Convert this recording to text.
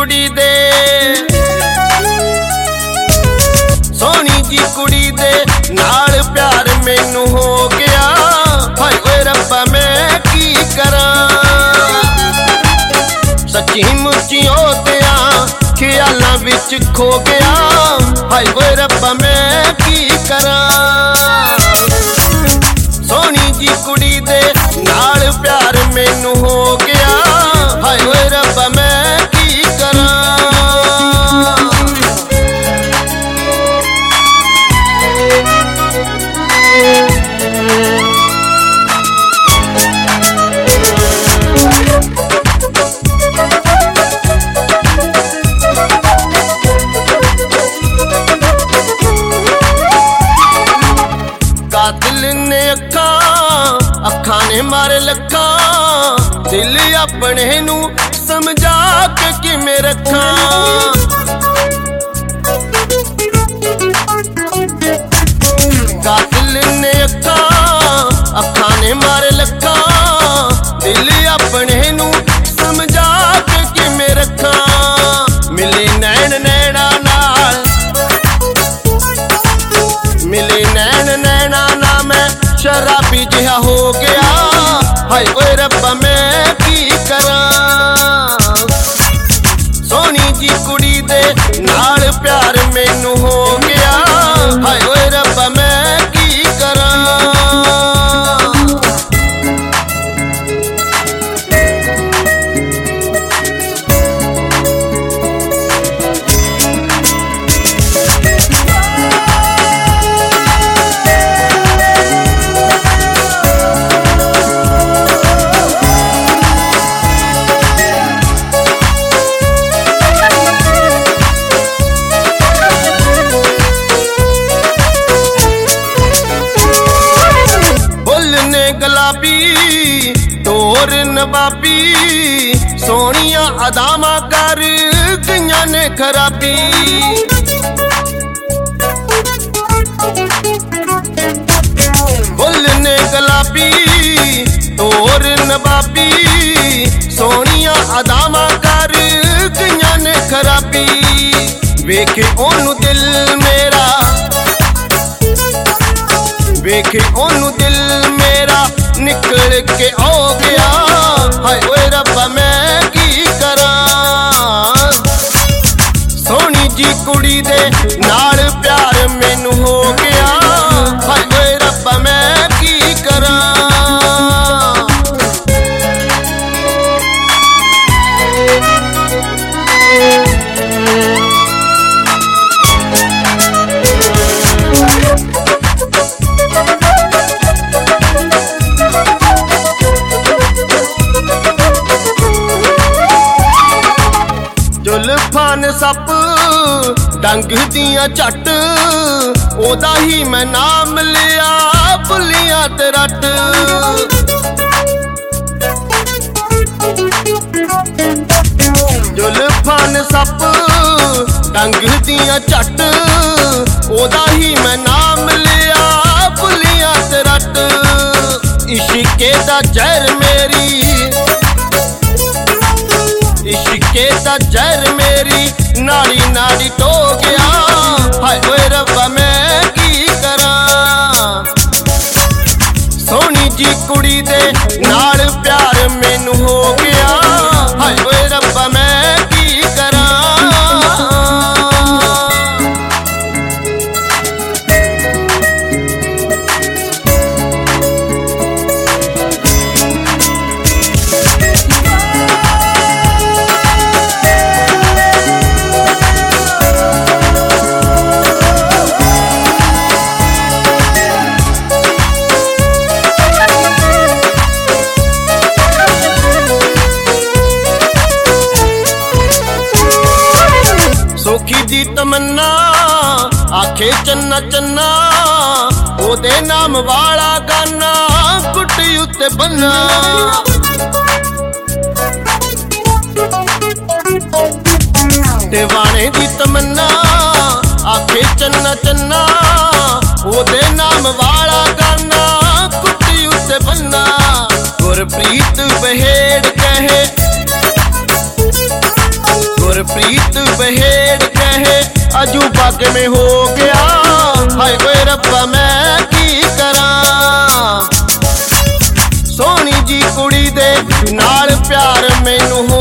कुड़ी दे सोहनी जी कुड़ी दे नाल प्यार मैनू हो गया। हाय ओए रब्बा मैं की करा सच्ची मुच्ची ओदिया ख्यालां विच खो गया। हाय ओए रब्बा मैं की करा सोहनी जी कुड़ी दे नाल प्यार मैनू हो गया। हाय ओए रब्बा मैं की करा दिल ने अखा ने मारे लखा दिल अपने नू समझा के किमें रखा। दिल ने अखा ने मारे लखा दिल अपने नू समझा के किमें रखा। मिले नैन नैना नाल मिले नैन नैना ना मैं शराबी जिहा हो गया। हाय ओए रब्बा मैं की करा सोहनी जी कुड़ी दे नाल प्यार मैनू हो गया। हाय ओए रब्बा मैं की करा गुलाबी तोर नवाबी सोहनिया अदामा कर गईया ने खराबी। फुल ने गुलाबी तोर नवाबी सोहनिया अदामा कर गईया ने खराबी। वेखे ओनू दिल मेरा वेखे ओनू दिल मेरा निकल के हो गया। हाय ओए रब्बा मैं की करा सोहनी जी कुड़ी दे नाल प्यार मैनू हो गया। हाय ओए रब्बा मैं की करा जुल्फां ने सप डंग दियां झट ओदा ही मैं नाम लिया भुलियां ते रट। जुल्फां ने सप डंग दियां झट ओदा ही मैं नाम लिया भुलियां ते रट। इश्के दा जहर मेरी इश्के दा जहर मेरी नाड़ी नाड़ी टो गया। हाय ओए रब्बा मैं की करा सोहनी जी कुड़ी दे नाल प्यार मैनू हो गया। हाय ओए रब्बा मैं की करा सोखी दी तमन्ना आखे चन्ना चन्ना ओदे नाम वाला गाना कुटी उत्ते बन्ना। दीवाने दी तमन्ना आखे चन्ना चन्ना ओदे नाम वाला गाना कुटी उत्ते बन्ना। गुरप्रीत बहेड़ कहे गुरप्रीत बहेड़ कहे अजूबा किवें हो गया, हाय ओए रब्बा मैं की करां। सोहनी जी कुड़ी दे नाल प्यार मैनू